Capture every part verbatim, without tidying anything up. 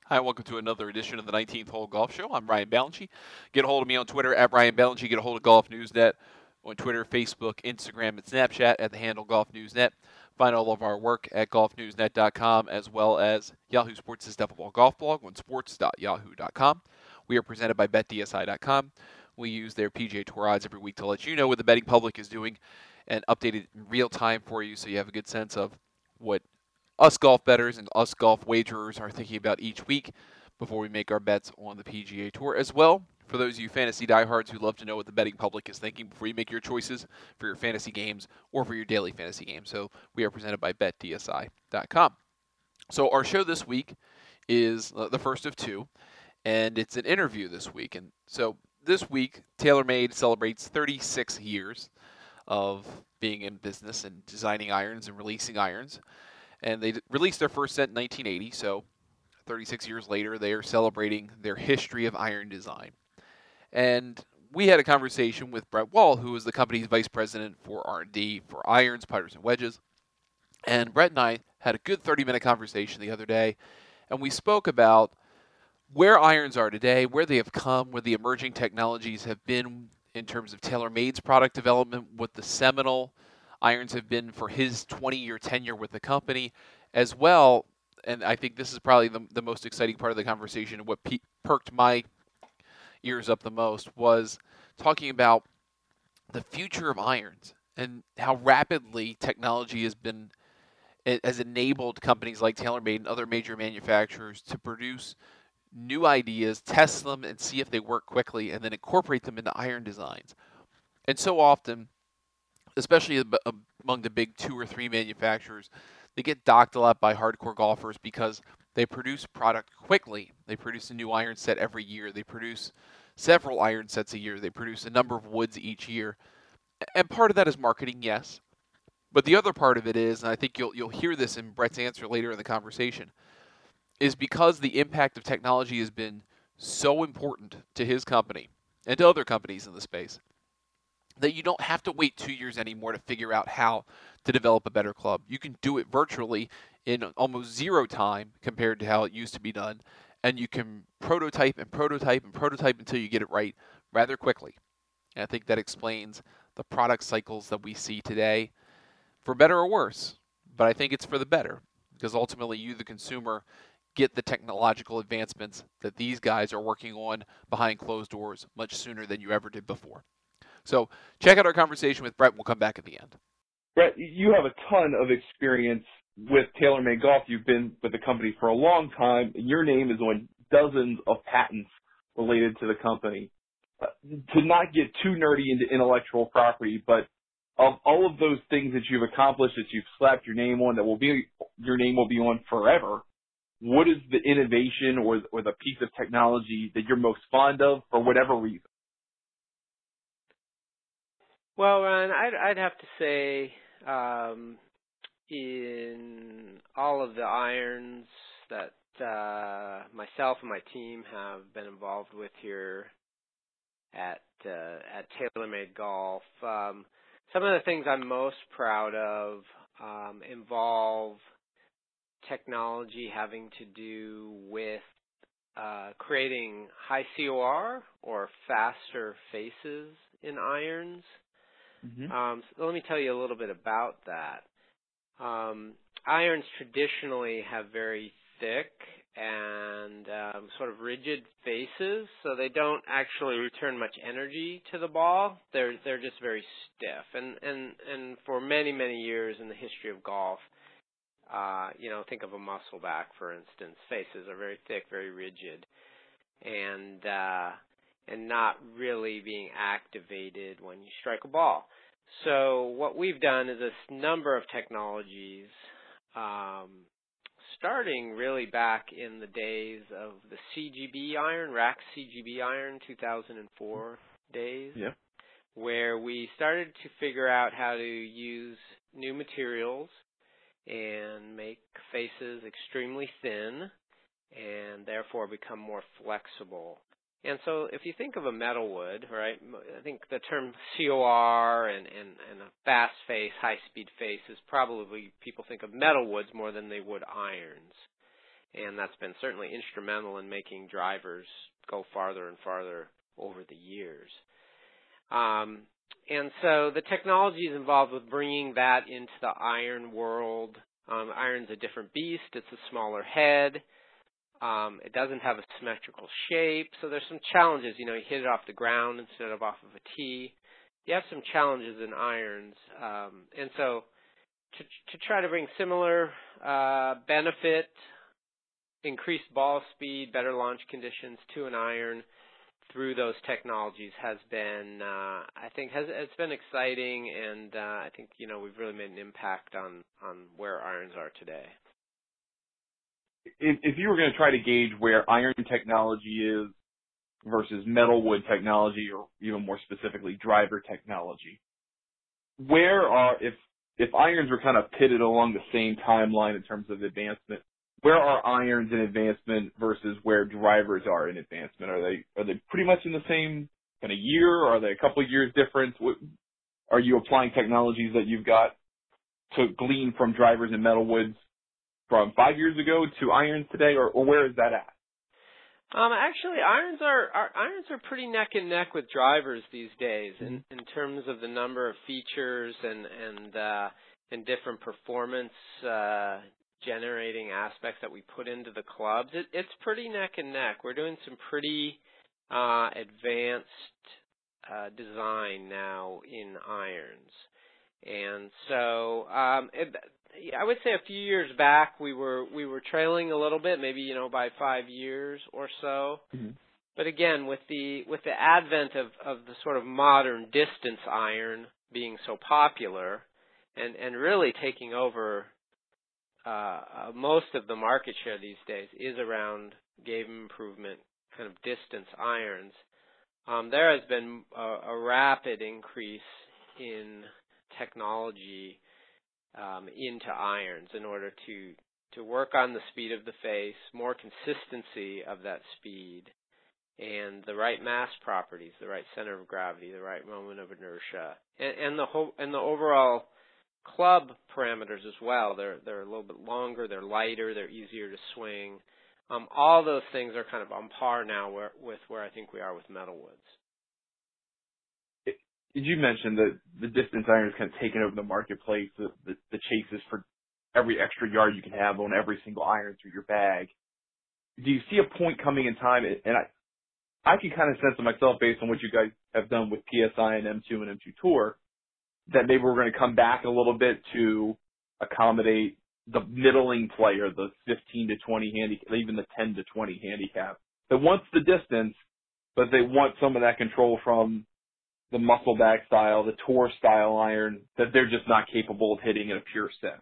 Hi, welcome to another edition of the nineteenth Hole Golf Show. I'm Ryan Ballantyne. Get a hold of me on Twitter at Ryan Ballantyne. Get a hold of Golf News Net on Twitter, Facebook, Instagram, and Snapchat at the handle Golf News Net. Find all of our work at golf news net dot com as well as Yahoo Sports' Defable Golf blog on sports dot yahoo dot com. We are presented by bet D S I dot com. We use their P G A Tour odds every week to let you know what the betting public is doing and update it in real time for you so you have a good sense of what us golf bettors and us golf wagerers are thinking about each week before we make our bets on the P G A Tour. As well, for those of you fantasy diehards who love to know what the betting public is thinking before you make your choices for your fantasy games or for your daily fantasy games. So we are presented by bet D S I dot com. So our show this week is the first of two, and it's an interview this week. And so this week, TaylorMade celebrates thirty-six years of being in business and designing irons and releasing irons. And they released their first set in nineteen eighty, so thirty-six years later, they are celebrating their history of iron design. And we had a conversation with Brett Wall, who is the company's vice president for R and D for irons, putters, and wedges. And Brett and I had a good thirty-minute conversation the other day, and we spoke about where irons are today, where they have come, where the emerging technologies have been in terms of TaylorMade's product development, what the seminal irons have been for his twenty-year tenure with the company, as well, and I think this is probably the, the most exciting part of the conversation, and what pe- perked my ears up the most, was talking about the future of irons and how rapidly technology has been has enabled companies like TaylorMade and other major manufacturers to produce new ideas, test them, and see if they work quickly, and then incorporate them into iron designs. And so often, especially among the big two or three manufacturers, they get docked a lot by hardcore golfers because they produce product quickly. They produce a new iron set every year. They produce several iron sets a year. They produce a number of woods each year. And part of that is marketing, yes. But the other part of it is, and I think you'll you'll hear this in Brett's answer later in the conversation, is because the impact of technology has been so important to his company and to other companies in the space, that you don't have to wait two years anymore to figure out how to develop a better club. You can do it virtually in almost zero time compared to how it used to be done, and you can prototype and prototype and prototype until you get it right rather quickly. And I think that explains the product cycles that we see today, for better or worse, but I think it's for the better, because ultimately you, the consumer, get the technological advancements that these guys are working on behind closed doors much sooner than you ever did before. So check out our conversation with Brett. We'll come back at the end. Brett, you have a ton of experience with TaylorMade Golf. You've been with the company for a long time, and your name is on dozens of patents related to the company. Uh, to not get too nerdy into intellectual property, but of all of those things that you've accomplished, that you've slapped your name on, that will be your name will be on forever, what is the innovation or, or the piece of technology that you're most fond of for whatever reason? Well, Ron, I'd, I'd have to say um, in all of the irons that uh, myself and my team have been involved with here at uh, at TaylorMade Golf, um, some of the things I'm most proud of um, involve technology having to do with uh, creating high C O R or faster faces in irons. Mm-hmm. Um, so let me tell you a little bit about that. Um, irons traditionally have very thick and um, sort of rigid faces, so they don't actually return much energy to the ball. They're they're just very stiff. And and and for many many years in the history of golf, uh, you know, think of a muscleback, for instance. Faces are very thick, very rigid, and uh, and not really being activated when you strike a ball. So what we've done is this number of technologies, um, starting really back in the days of the C G B iron, Rack C G B iron, two thousand four days, yeah. where we started to figure out how to use new materials and make faces extremely thin and therefore become more flexible. And so if you think of a metal wood, right, I think the term C O R and, and, and a fast face, high-speed face is probably, people think of metal woods more than they would irons. and that's been certainly instrumental in making drivers go farther and farther over the years. Um, and so the technology is involved with bringing that into the iron world. Um, iron's a different beast. It's a smaller head. Um, it doesn't have a symmetrical shape, so there's some challenges. You know, you hit it off the ground instead of off of a tee. You have some challenges in irons, um, and so to, to try to bring similar uh, benefit, increased ball speed, better launch conditions to an iron through those technologies has been, uh, I think, has it's been exciting, and uh, I think you know we've really made an impact on on where irons are today. If, if you were going to try to gauge where iron technology is versus metalwood technology, or even more specifically, driver technology, where are if if irons were kind of pitted along the same timeline in terms of advancement, where are irons in advancement versus where drivers are in advancement? Are they are they pretty much in the same kind of year? Or are they a couple of years different? What, are you applying technologies that you've got to glean from drivers and metalwoods from five years ago to irons today, or, or where is that at? Um, actually, irons are, are irons are pretty neck and neck with drivers these days mm-hmm. in, in terms of the number of features and and uh, and different performance uh, generating aspects that we put into the clubs. It, it's pretty neck and neck. We're doing some pretty uh, advanced uh, design now in irons, and so um, it, I would say a few years back we were we were trailing a little bit, maybe you know by five years or so. Mm-hmm. But again, with the with the advent of, of the sort of modern distance iron being so popular, and and really taking over uh, uh, most of the market share these days is around game improvement kind of distance irons. Um, there has been a, a rapid increase in technology Um, into irons in order to to work on the speed of the face, more consistency of that speed, and the right mass properties, the right center of gravity, the right moment of inertia, and, and the whole and the overall club parameters as well. They're they're a little bit longer, they're lighter, they're easier to swing. Um, all those things are kind of on par now where, with where I think we are with metalwoods. Did you mention that the distance iron is kind of taken over the marketplace, the, the, the chases for every extra yard you can have on every single iron through your bag? Do you see a point coming in time, and I, I can kind of sense it myself based on what you guys have done with P S I and M two and M two Tour, that maybe we're going to come back a little bit to accommodate the middling player, the fifteen to twenty handicap, even the ten to twenty handicap, that wants the distance, but they want some of that control from the muscle back style, the tour style iron, that they're just not capable of hitting in a pure set.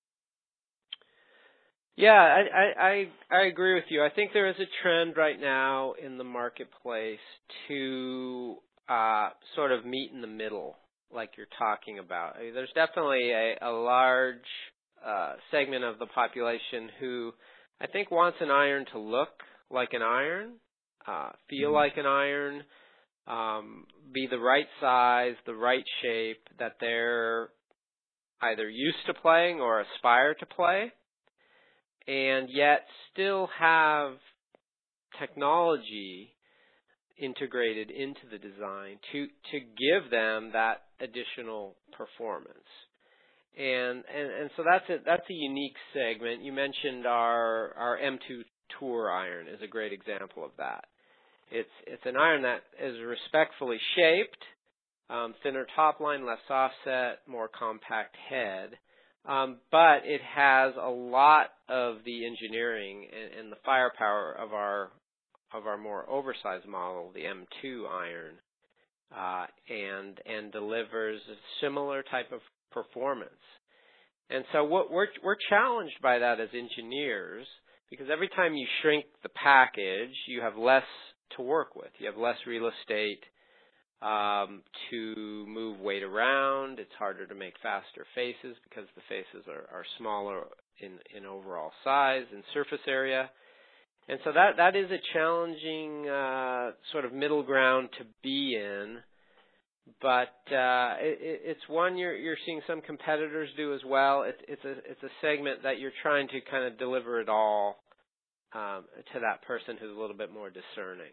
Yeah, I, I, I, I agree with you. I think there is a trend right now in the marketplace to uh, sort of meet in the middle, like you're talking about. There's definitely a, a large uh, segment of the population who I think wants an iron to look like an iron, uh, feel mm-hmm. like an iron, Um, be the right size, the right shape that they're either used to playing or aspire to play, and yet still have technology integrated into the design to, to give them that additional performance. And, and, and so that's a, that's a unique segment. You mentioned our, our M two Tour iron is a great example of that. It's it's an iron that is respectfully shaped, um, thinner top line, less offset, more compact head, um, but it has a lot of the engineering and, and the firepower of our of our more oversized model, the M two iron, uh, and and delivers a similar type of performance. And so what we're we're challenged by that as engineers, because every time you shrink the package, you have less to work with. You have less real estate um, to move weight around. It's harder to make faster faces because the faces are, are smaller in, in overall size and surface area. And so that, that is a challenging uh, sort of middle ground to be in. But uh, it, it's one you're, you're seeing some competitors do as well. It, it's a it's a segment that you're trying to kind of deliver it all um, to that person who's a little bit more discerning.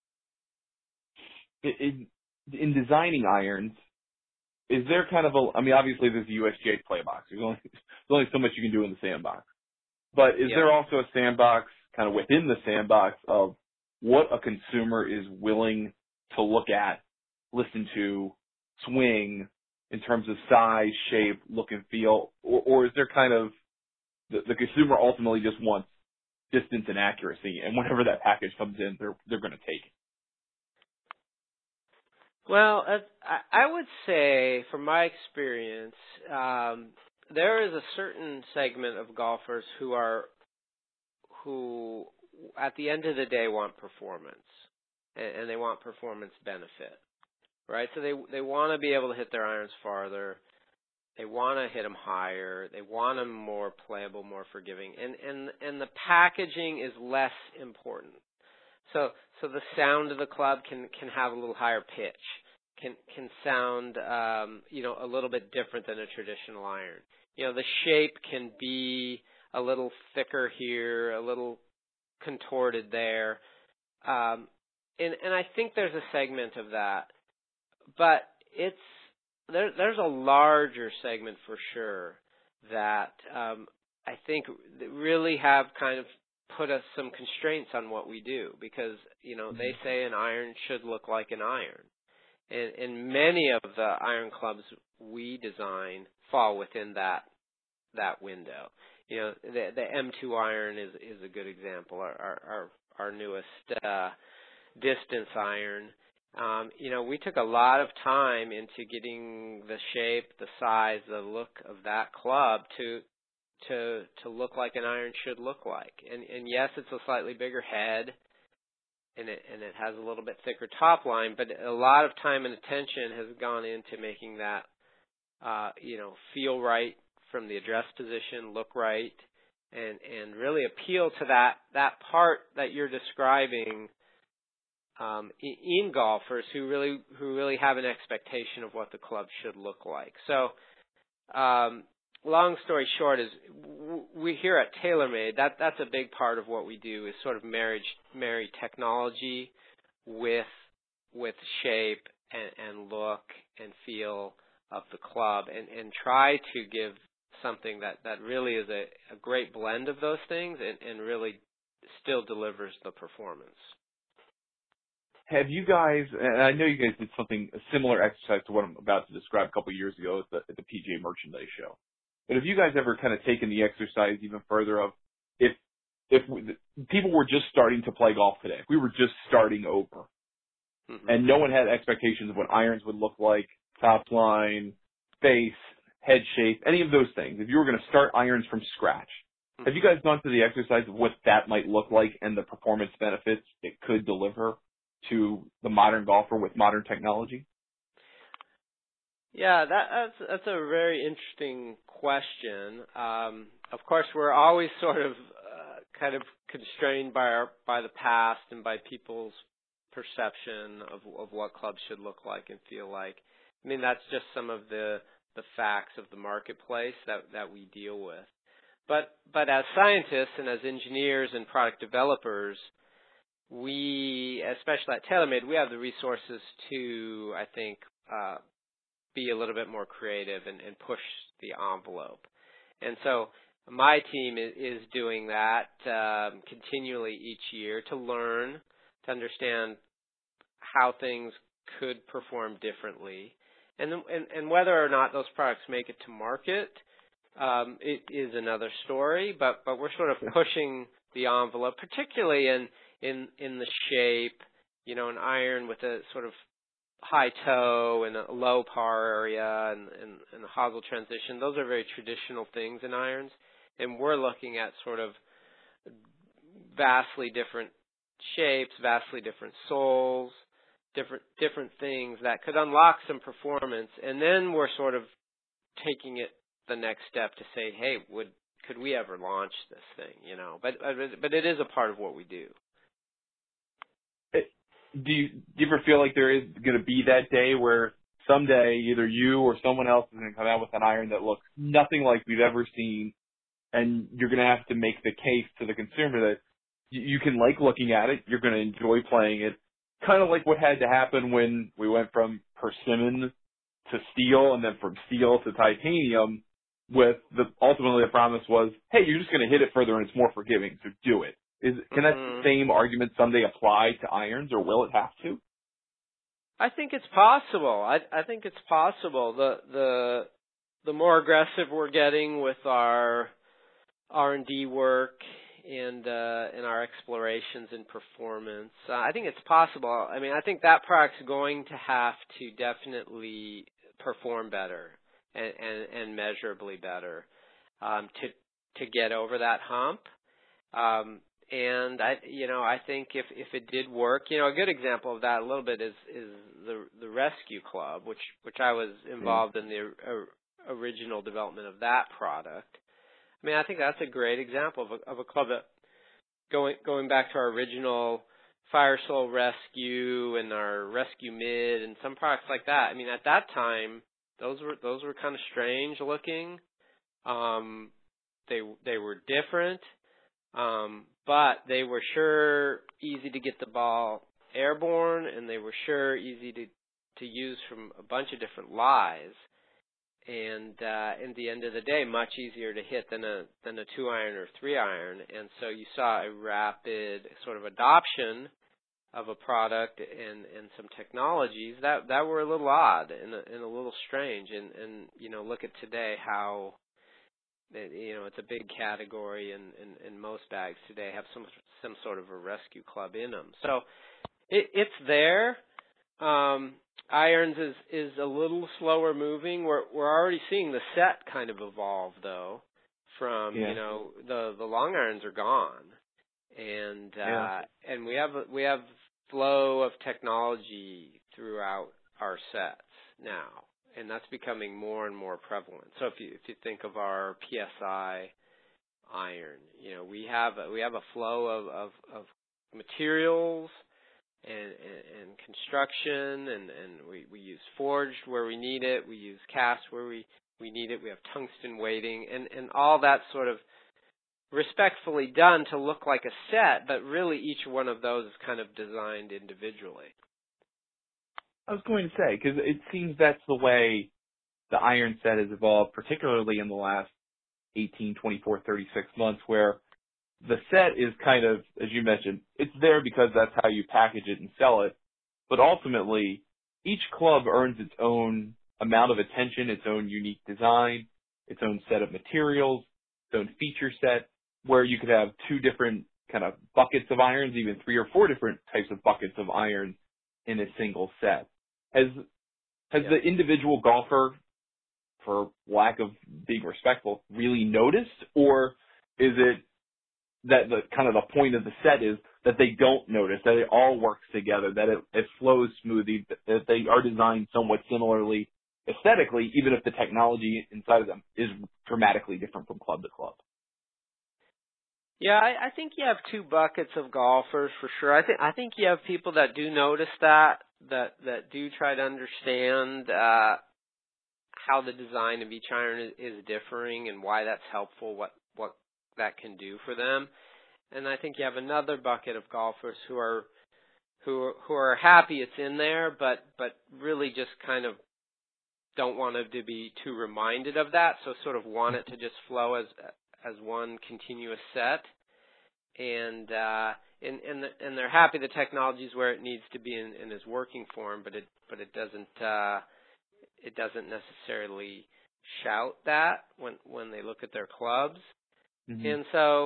In, in designing irons, is there kind of a, I mean, obviously there's a U S G A play box. There's only, there's only so much you can do in the sandbox. But is Yep. there also a sandbox kind of within the sandbox of what a consumer is willing to look at, listen to, swing in terms of size, shape, look and feel? Or, or is there kind of, the, the consumer ultimately just wants distance and accuracy, and whenever that package comes in, they're, they're going to take it? Well, uh, I I would say, from my experience, um, there is a certain segment of golfers who are, who at the end of the day want performance, and, and they want performance benefit, right? So they they want to be able to hit their irons farther. They want to hit them higher. They want them more playable, more forgiving, and and and the packaging is less important. So so the sound of the club can can have a little higher pitch, can can sound um, you know a little bit different than a traditional iron. You know, the shape can be a little thicker here, a little contorted there, um, and and I think there's a segment of that, but it's there. There's a larger segment for sure that um, I think really have kind of put us some constraints on what we do, because, you know, they say an iron should look like an iron. And, and many of the iron clubs we design fall within that that window. You know, the, the M two iron is, is a good example, our, our, our, our newest uh, distance iron. Um, you know, we took a lot of time into getting the shape, the size, the look of that club to to to look like an iron should look like. And and yes, it's a slightly bigger head, and it and it has a little bit thicker top line, but a lot of time and attention has gone into making that uh you know feel right from the address position, look right, and and really appeal to that that part that you're describing um in, in golfers who really who really have an expectation of what the club should look like. So um long story short is we here at TaylorMade, that that's a big part of what we do, is sort of marriage marry technology with with shape and, and look and feel of the club, and, and try to give something that, that really is a, a great blend of those things and, and really still delivers the performance. Have you guys, and I know you guys did something, a similar exercise to what I'm about to describe a couple of years ago at the, at the P G A Merchandise Show. But have you guys ever kind of taken the exercise even further of if if we, people were just starting to play golf today, if we were just starting over, mm-hmm. and no one had expectations of what irons would look like, top line, face, head shape, any of those things, if you were going to start irons from scratch, mm-hmm. have you guys gone through the exercise of what that might look like and the performance benefits it could deliver to the modern golfer with modern technology? Yeah, that, that's that's a very interesting question. Um, of course, we're always sort of uh, kind of constrained by our by the past and by people's perception of of what clubs should look like and feel like. I mean, that's just some of the the facts of the marketplace that that we deal with. But but as scientists and as engineers and product developers, we, especially at TaylorMade, we have the resources to, I think, uh, be a little bit more creative and, and push the envelope. And so my team is, is doing that um, continually each year to learn, to understand how things could perform differently. And, and, and whether or not those products make it to market, um, it is another story, but, but we're sort of pushing the envelope, particularly in, in, in the shape, you know, an iron with a sort of high toe and a low par area and, and, and a hosel transition. Those are very traditional things in irons. And we're looking at sort of vastly different shapes, vastly different soles, different different things that could unlock some performance. And then we're sort of taking it the next step to say, hey, would could we ever launch this thing, you know? But but it is a part of what we do. Do you, do you ever feel like there is going to be that day where someday either you or someone else is going to come out with an iron that looks nothing like we've ever seen, and you're going to have to make the case to the consumer that you, you can like looking at it. You're going to enjoy playing it. Kind of like what had to happen when we went from persimmon to steel and then from steel to titanium, with the ultimately the promise was, hey, you're just going to hit it further and it's more forgiving, so do it. Is can mm-hmm. that same argument someday apply to irons, or will it have to? I think it's possible. I I think it's possible. The the the more aggressive we're getting with our R and D work and uh, and our explorations in performance, uh, I think it's possible. I mean, I think that product's going to have to definitely perform better and and, and measurably better um, to to get over that hump. Um, and I, you know, I think if if it did work, you know, a good example of that a little bit is is the the Rescue Club, which which I was involved mm. in the uh, original development of that product. I mean, I think that's a great example of a, of a club that going going back to our original Fire Soul Rescue and our Rescue Mid and some products like that. I mean, at that time, those were those were kind of strange looking. Um, they they were different, um, but they were sure easy to get the ball airborne, and they were sure easy to to use from a bunch of different lies. And uh, at the end of the day, much easier to hit than a than a two iron or three iron. And so you saw a rapid sort of adoption of a product and, and some technologies that that were a little odd and a, and a little strange. And, and you know, look at today how you know it's a big category, and, and, and most bags today have some some sort of a rescue club in them. So it, it's there. Um, Irons is, is a little slower moving. We're we're already seeing the set kind of evolve though. From yeah. you know the the long irons are gone, and uh, yeah. and we have we have flow of technology throughout our sets now, and that's becoming more and more prevalent. So if you if you think of our P S I iron, you know we have a, we have a flow of of, of materials. And, and, and construction, and, and we, we use forged where we need it, we use cast where we, we need it, we have tungsten weighting, and, and all that sort of respectfully done to look like a set, but really each one of those is kind of designed individually. I was going to say, because it seems that's the way the iron set has evolved, particularly in the last eighteen, twenty-four, thirty-six months, where the set is kind of, as you mentioned, it's there because that's how you package it and sell it. But ultimately, each club earns its own amount of attention, its own unique design, its own set of materials, its own feature set, where you could have two different kind of buckets of irons, even three or four different types of buckets of iron in a single set. Has has yeah. the individual golfer, for lack of being respectful, really noticed, or is it that the kind of the point of the set is that they don't notice, that it all works together, that it, it flows smoothly, that they are designed somewhat similarly aesthetically, even if the technology inside of them is dramatically different from club to club? Yeah, I, I think you have two buckets of golfers for sure. I think I think you have people that do notice that, that that do try to understand uh, how the design of each iron is, is differing and why that's helpful, what what that can do for them. And I think you have another bucket of golfers who are who are, who are happy it's in there, but but really just kind of don't want it to be too reminded of that, so sort of want it to just flow as as one continuous set. And uh and and, the, and they're happy the technology's where it needs to be in, in its working form, but it but it doesn't uh it doesn't necessarily shout that when when they look at their clubs. Mm-hmm. And so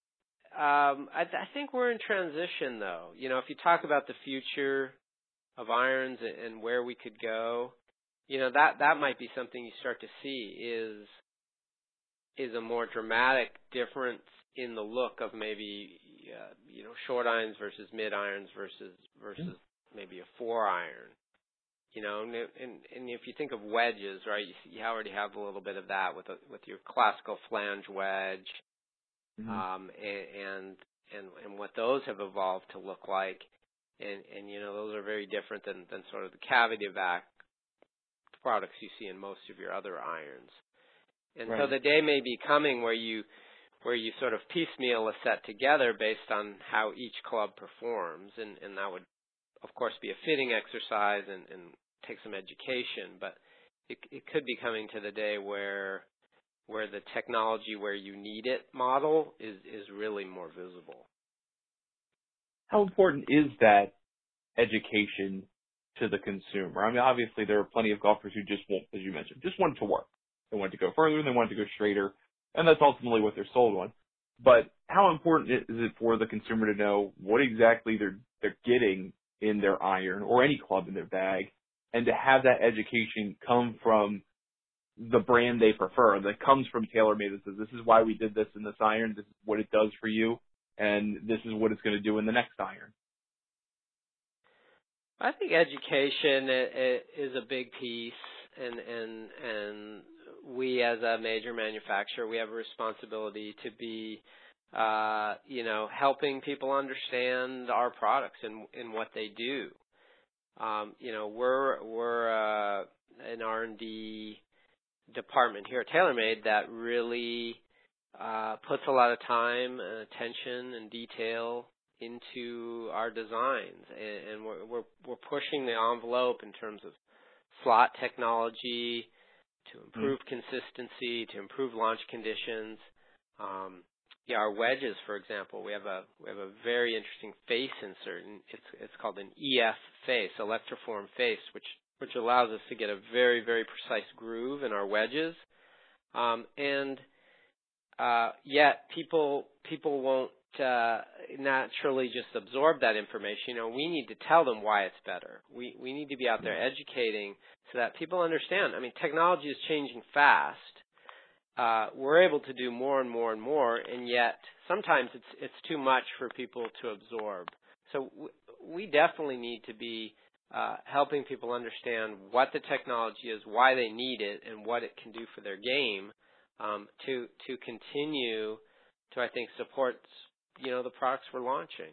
um, I, I think we're in transition, though. You know, if you talk about the future of irons and, and where we could go, you know, that, that might be something you start to see is is a more dramatic difference in the look of maybe, uh, you know, short irons versus mid irons versus versus mm-hmm. maybe a four iron. You know, and, and, and if you think of wedges, right, you, you already have a little bit of that with a, with your classical flange wedge. Mm-hmm. Um, and, and, and what those have evolved to look like. And, and, you know, those are very different than, than sort of the cavity vac products you see in most of your other irons. And right. so the day may be coming where you, where you sort of piecemeal a set together based on how each club performs, and, and that would, of course, be a fitting exercise and, and take some education, but it, it could be coming to the day where where the technology where you need it model is, is really more visible. How important is that education to the consumer? I mean, obviously there are plenty of golfers who just want, as you mentioned, just want it to work. They want it to go further, they want it to go straighter, and that's ultimately what they're sold on. But how important is it for the consumer to know what exactly they're they're getting in their iron or any club in their bag, and to have that education come from the brand they prefer, that comes from TaylorMade, that says, this is why we did this in this iron, this is what it does for you, and this is what it's going to do in the next iron? I think education is a big piece, and and and we as a major manufacturer, we have a responsibility to be, uh, you know, helping people understand our products and, and what they do. Um, you know, we're we're uh, an R and D department here at TaylorMade that really uh, puts a lot of time and attention and detail into our designs, and, and we're, we're we're pushing the envelope in terms of slot technology to improve mm. consistency, to improve launch conditions. Um, yeah, our wedges, for example, we have a we have a very interesting face insert, and it's it's called an E F face, electroform face, which which allows us to get a very very precise groove in our wedges, um, and uh, yet people people won't uh, naturally just absorb that information. You know, we need to tell them why it's better. We we need to be out there educating so that people understand. I mean, technology is changing fast. Uh, we're able to do more and more and more, and yet sometimes it's it's too much for people to absorb. So w- we definitely need to be uh, helping people understand what the technology is, why they need it, and what it can do for their game, um, to to continue to, I think, support, you know, the products we're launching.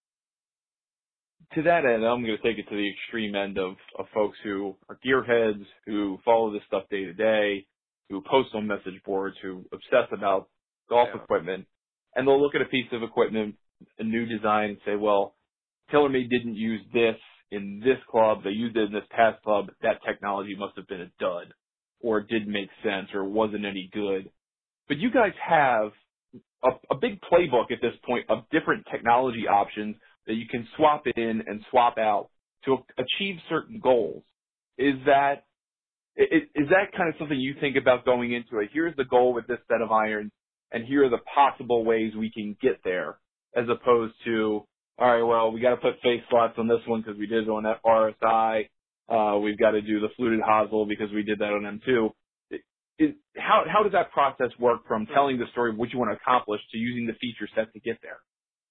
To that end, I'm going to take it to the extreme end of, of folks who are gearheads, who follow this stuff day to day, who post on message boards, who obsess about golf Yeah. equipment, and they'll look at a piece of equipment, a new design, and say, well, TaylorMade didn't use this in this club, they used it in this past club, that technology must have been a dud, or it didn't make sense, or wasn't any good. But you guys have a, a big playbook at this point of different technology options that you can swap in and swap out to achieve certain goals. Is that Is that kind of something you think about going into it? Here's the goal with this set of irons, and here are the possible ways we can get there, as opposed to, all right, well, we got to put face slots on this one because we did it on that R S I. Uh, we've got to do the fluted hosel because we did that on M two. Is, how, how does that process work from telling the story of what you want to accomplish to using the feature set to get there?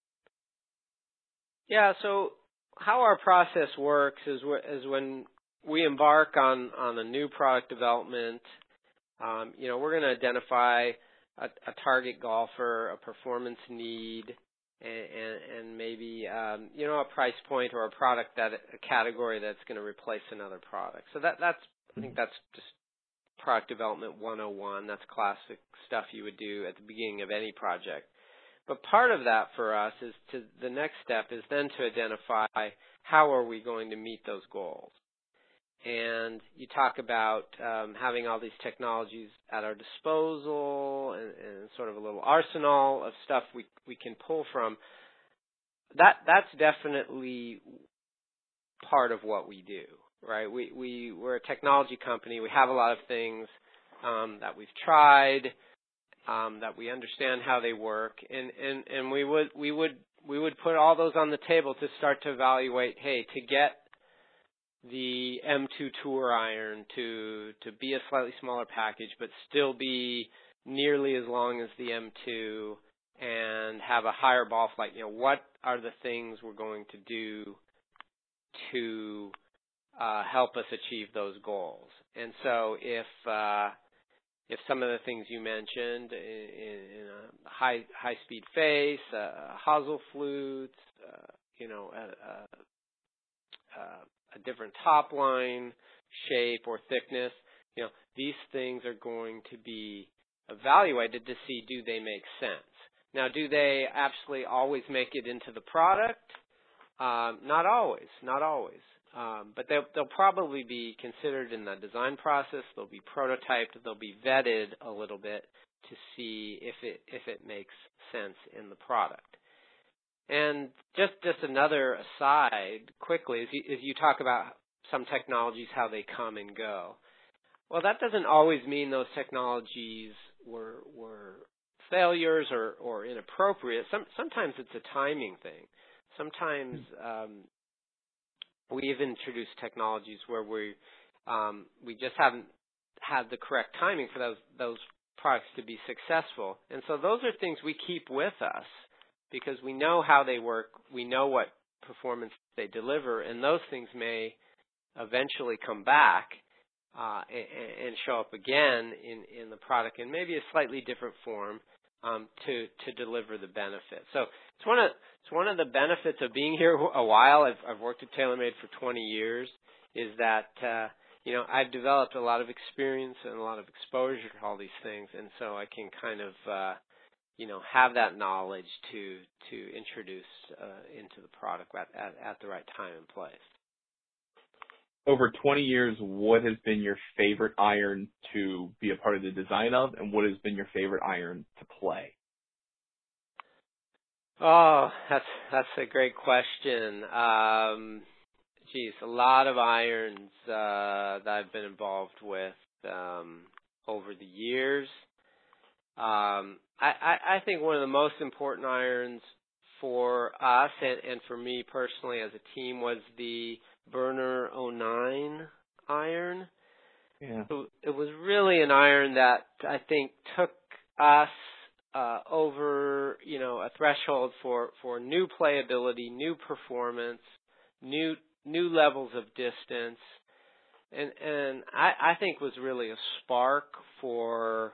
Yeah, so how our process works is, is when we embark on, on a new product development, um, you know, we're going to identify a, a target golfer, a performance need, and, and, and maybe, um, you know, a price point or a product that, a category that's going to replace another product. So that, that's, I think that's just product development one oh one. That's classic stuff you would do at the beginning of any project. But part of that for us is to, the next step is then to identify how are we going to meet those goals. And you talk about um, having all these technologies at our disposal and, and sort of a little arsenal of stuff we we can pull from. That that's definitely part of what we do, right? We we we're a technology company. We have a lot of things um, that we've tried, um, that we understand how they work, and, and, and we would we would we would put all those on the table to start to evaluate. Hey, to get the M two Tour iron to to be a slightly smaller package, but still be nearly as long as the M two and have a higher ball flight. You know, what are the things we're going to do to uh, help us achieve those goals? And so, if uh, if some of the things you mentioned in, in a high high speed face, uh, hosel flutes, uh, you know, a, a, a a different top line shape or thickness, you know, these things are going to be evaluated to see, do they make sense? Now, do they absolutely always make it into the product? Um, not always, not always. Um, but they'll, they'll probably be considered in the design process. They'll be prototyped. They'll be vetted a little bit to see if it if it makes sense in the product. And just just another aside, quickly, as you, as you talk about some technologies, how they come and go. Well, that doesn't always mean those technologies were were failures or, or inappropriate. Some, sometimes it's a timing thing. Sometimes um, we've introduced technologies where we um, we just haven't had the correct timing for those those products to be successful. And so those are things we keep with us because we know how they work, we know what performance they deliver, and those things may eventually come back uh, and, and show up again in, in the product in maybe a slightly different form um, to to deliver the benefit. So it's one of it's one of the benefits of being here a while. I've, I've worked at TaylorMade for twenty years. Is that uh, you know I've developed a lot of experience and a lot of exposure to all these things, and so I can kind of uh, you know have that knowledge to to introduce uh, into the product at, at at the right time and place. Over twenty years, what has been your favorite iron to be a part of the design of, and what has been your favorite iron to play? Oh, that's that's a great question. Um, geez, a lot of irons uh, that I've been involved with um, over the years. Um, I, I, I think one of the most important irons for us and, and for me personally as a team was the Burner oh nine iron. Yeah. So it was really an iron that I think took us uh, over, you know, a threshold for, for new playability, new performance, new new levels of distance, and and I, I think was really a spark for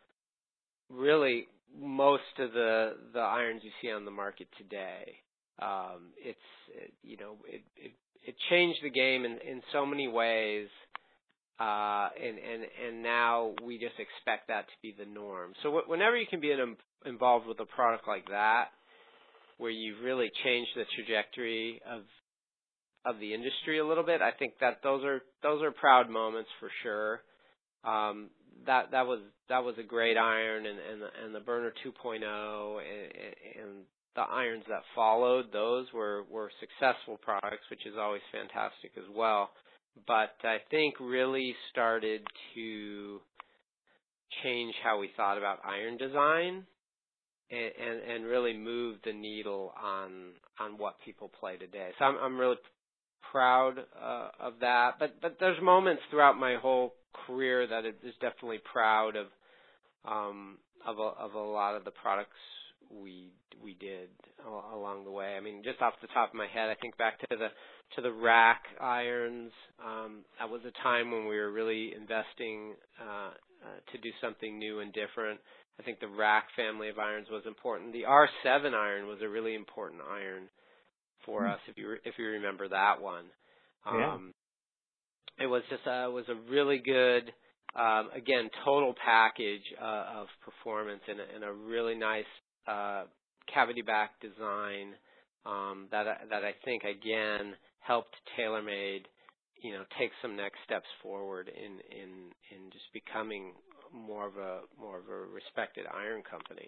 really most of the the irons you see on the market today. Um, it's it, you know it, it it changed the game in, in so many ways, uh, and and and now we just expect that to be the norm. So w- whenever you can be in, involved with a product like that, where you've really changed the trajectory of of the industry a little bit, I think that those are those are proud moments for sure. Um, that that was that was a great iron, and and the, and the Burner two point oh and, and the irons that followed, those were were successful products, which is always fantastic as well. But I think really started to change how we thought about iron design, and and, and really move the needle on on what people play today. So I'm I'm really proud uh, of that. But but there's moments throughout my whole career that it is definitely proud of um, of a, of a lot of the products we we did along the way. I mean, just off the top of my head, I think back to the to the rack irons. Um, that was a time when we were really investing uh, uh, to do something new and different. I think the rack family of irons was important. The R seven iron was a really important iron for mm. us, if you re- if you remember that one. Um, yeah. It was just a, it was a really good, um, again, total package uh, of performance and a, and a really nice uh, cavity back design um, that I, that I think again helped TaylorMade, you know, take some next steps forward in in in just becoming more of a more of a respected iron company.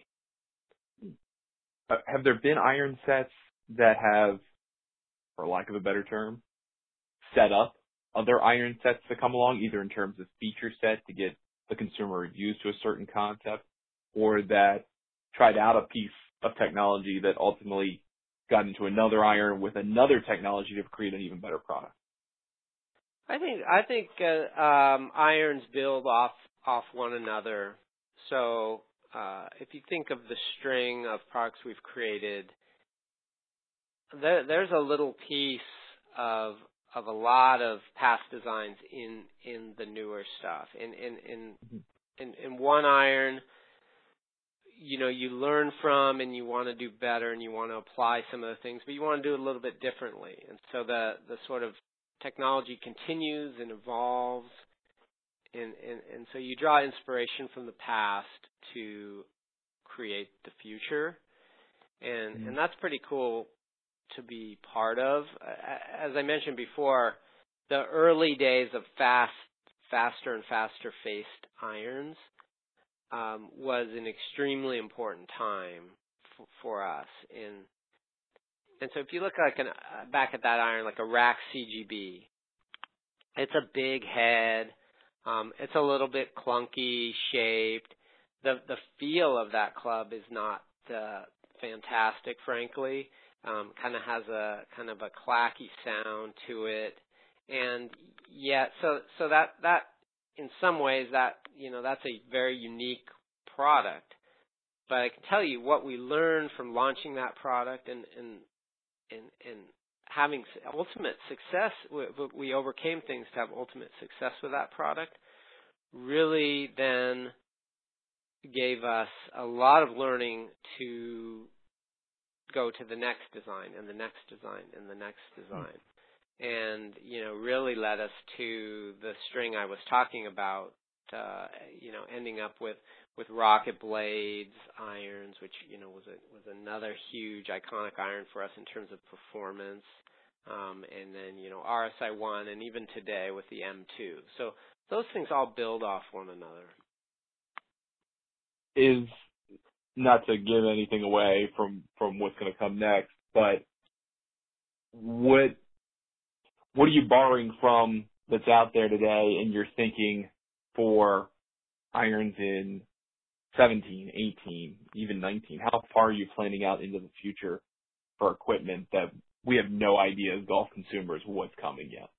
Uh, have there been iron sets that have, for lack of a better term, set up other iron sets to come along, either in terms of feature set to get the consumer used to a certain concept, or that tried out a piece of technology that ultimately got into another iron with another technology to create an even better product? I think I think uh, um, irons build off off one another. So uh, if you think of the string of products we've created, there, there's a little piece of of a lot of past designs in in the newer stuff. In in in in, in one iron, you know, you learn from and you want to do better and you want to apply some of the things, but you want to do it a little bit differently. And so the the sort of technology continues and evolves, and, and, and so you draw inspiration from the past to create the future. And, mm-hmm. and that's pretty cool to be part of. As I mentioned before, the early days of fast, faster and faster faced irons um, was an extremely important time f- for us. And and so if you look like an, uh, back at that iron, like a Rack C G B, it's a big head. Um, it's a little bit clunky shaped. The the feel of that club is not uh, fantastic, frankly. Um, kind of has a kind of a clacky sound to it, and yet so so that that in some ways that you know that's a very unique product. But I can tell you what we learned from launching that product and and and, and having ultimate success. We, we overcame things to have ultimate success with that product. Really, then gave us a lot of learning to go to the next design and the next design and the next design. And, you know, really led us to the string I was talking about, uh, you know, ending up with, with Rocket Blades irons, which, you know, was a, was another huge iconic iron for us in terms of performance. Um, and then, you know, R S I one and even today with the M two. So those things all build off one another. Is not to give anything away from, from what's going to come next, but what what are you borrowing from that's out there today in your thinking for irons in seventeen, eighteen, even nineteen? How far are you planning out into the future for equipment that we have no idea as golf consumers what's coming yet?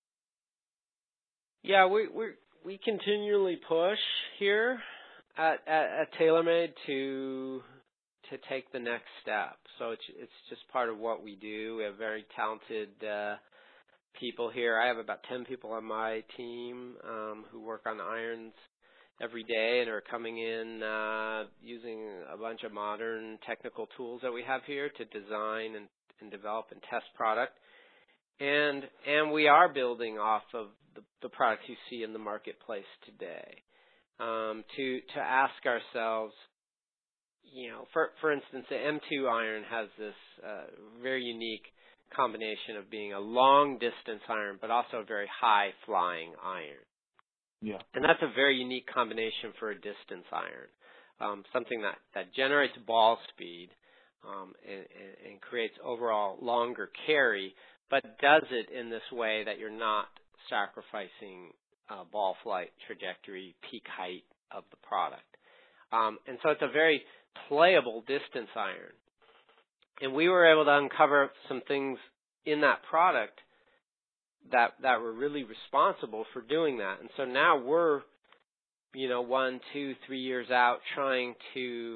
Yeah, we we we continually push here at, at, at TaylorMade to to take the next step. So it's it's just part of what we do. We have very talented uh, people here. I have about ten people on my team um, who work on irons every day and are coming in uh, using a bunch of modern technical tools that we have here to design and, and develop and test product. And and we are building off of the, the products you see in the marketplace today. Um, to to ask ourselves, you know, for for instance, the M two iron has this uh, very unique combination of being a long distance iron, but also a very high flying iron. Yeah, and that's a very unique combination for a distance iron, um, something that that generates ball speed um, and, and, and creates overall longer carry, but does it in this way that you're not sacrificing uh, ball flight trajectory, peak height of the product. Um, and so it's a very playable distance iron. And we were able to uncover some things in that product that that were really responsible for doing that. And so now we're, you know, one, two, three years out trying to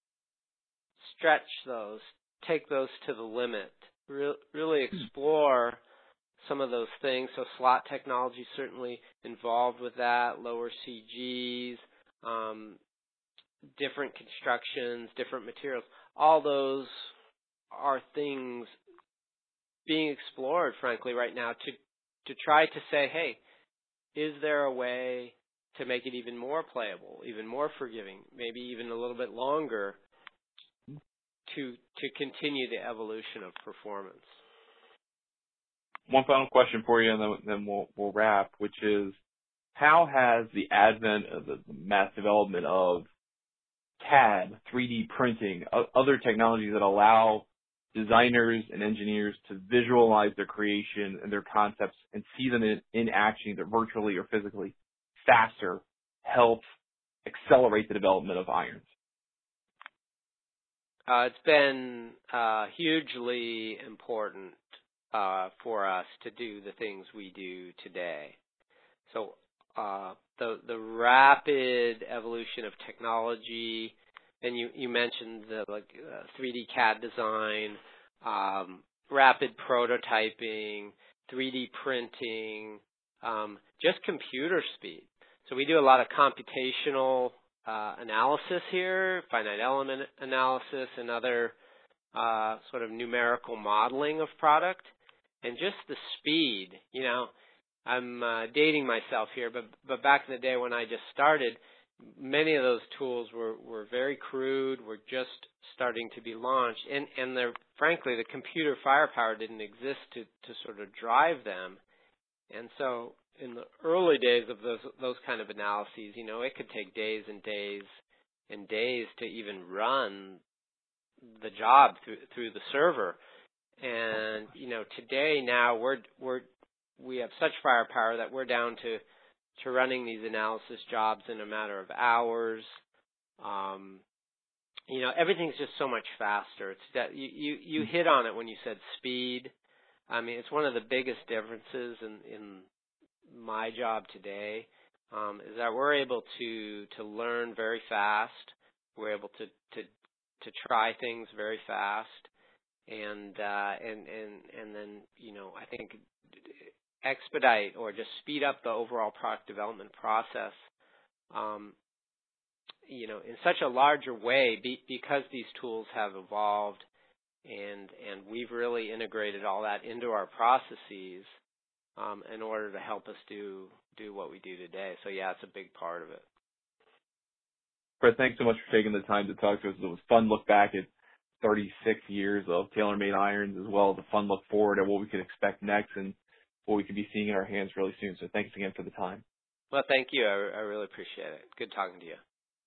stretch those, take those to the limit, re- really explore some of those things. So slot technology is certainly involved with that, lower C Gs, um, different constructions, different materials. All those are things being explored, frankly, right now to to try to say, hey, is there a way to make it even more playable, even more forgiving, maybe even a little bit longer to to continue the evolution of performance? One final question for you, and then, then we'll, we'll wrap, which is, how has the advent of the mass development of C A D, three D printing, other technologies that allow designers and engineers to visualize their creation and their concepts and see them in, in action, either virtually or physically, faster, help accelerate the development of irons? Uh, it's been uh, hugely important uh, for us to do the things we do today. So uh, the the rapid evolution of technology, and you, you mentioned the like uh, three D C A D design, um, rapid prototyping, three D printing, um, just computer speed. So we do a lot of computational uh, analysis here, finite element analysis, and other uh, sort of numerical modeling of product. And just the speed, you know, I'm uh, dating myself here, but but back in the day when I just started, many of those tools were, were very crude, were just starting to be launched, and, and they're, frankly, the computer firepower didn't exist to, to sort of drive them. And so in the early days of those those kind of analyses, you know, it could take days and days and days to even run the job through through the server. And, you know, today now we're we're we have such firepower that we're down to to running these analysis jobs in a matter of hours. Um, you know, everything's just so much faster. It's that you, you, you hit on it when you said speed. I mean, it's one of the biggest differences in, in my job today, um, is that we're able to, to learn very fast. We're able to, to, to try things very fast. And, uh, and, and, and then, you know, I think expedite or just speed up the overall product development process, um, you know, in such a larger way be, because these tools have evolved and and we've really integrated all that into our processes um, in order to help us do do what we do today. So yeah, it's a big part of it. Brett, thanks so much for taking the time to talk to us. It was fun to look back at thirty-six years of TaylorMade irons, as well as a fun look forward at what we could expect next and what we could be seeing in our hands really soon. So thanks again for the time. Well, thank you. I, I really appreciate it. Good talking to you.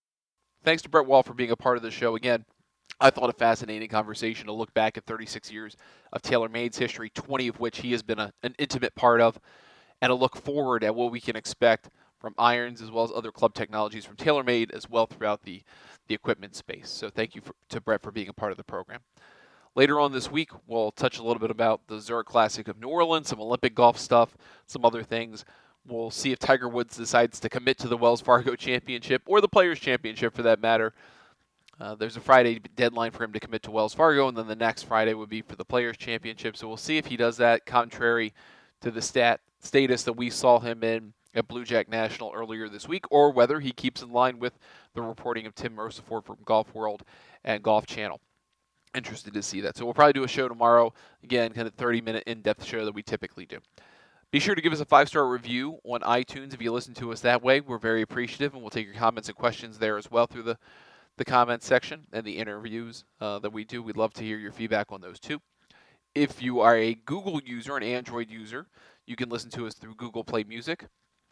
Thanks to Brett Wall for being a part of the show. Again, I thought a fascinating conversation to look back at thirty-six years of TaylorMade's history, twenty of which he has been a, an intimate part of, and a look forward at what we can expect from irons as well as other club technologies from TaylorMade as well throughout the, the equipment space. So thank you for, to Brett for being a part of the program. Later on this week, we'll touch a little bit about the Zurich Classic of New Orleans, some Olympic golf stuff, some other things. We'll see if Tiger Woods decides to commit to the Wells Fargo Championship or the Players' Championship for that matter. Uh, there's a Friday deadline for him to commit to Wells Fargo, and then the next Friday would be for the Players' Championship. So we'll see if he does that, contrary to the stat status that we saw him in at Blue Jack National earlier this week, or whether he keeps in line with the reporting of Tim Merciford from Golf World and Golf Channel. Interested to see that. So we'll probably do a show tomorrow, again, kind of thirty-minute in-depth show that we typically do. Be sure to give us a five-star review on iTunes if you listen to us that way. We're very appreciative, and we'll take your comments and questions there as well through the, the comments section and the interviews uh, that we do. We'd love to hear your feedback on those too. If you are a Google user, an Android user, you can listen to us through Google Play Music.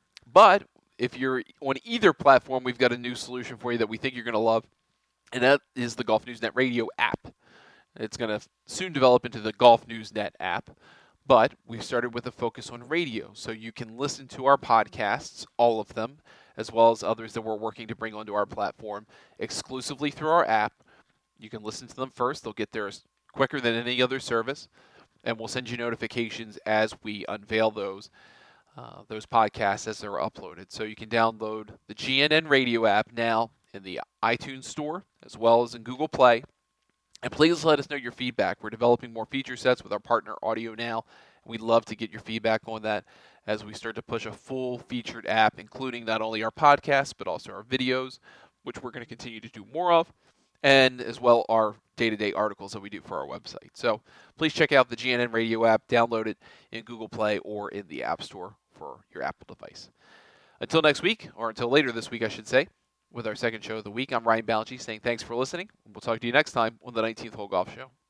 But if you're on either platform, we've got a new solution for you that we think you're going to love, and that is the Golf News Net Radio app. It's going to soon develop into the Golf News Net app, but we've started with a focus on radio, so you can listen to our podcasts, all of them, as well as others that we're working to bring onto our platform exclusively through our app. You can listen to them first. They'll get there quicker than any other service, and we'll send you notifications as we unveil those uh, those podcasts as they're uploaded. So you can download the G N N Radio app now in the iTunes Store as well as in Google Play. And please let us know your feedback. We're developing more feature sets with our partner Audio Now. We'd love to get your feedback on that as we start to push a full featured app, including not only our podcasts, but also our videos, which we're going to continue to do more of, and as well our day-to-day articles that we do for our website. So please check out the G N N Radio app, download it in Google Play or in the App Store for your Apple device. Until next week, or until later this week, I should say, with our second show of the week, I'm Ryan Ballantyne saying thanks for listening. We'll talk to you next time on the nineteenth Hole Golf Show.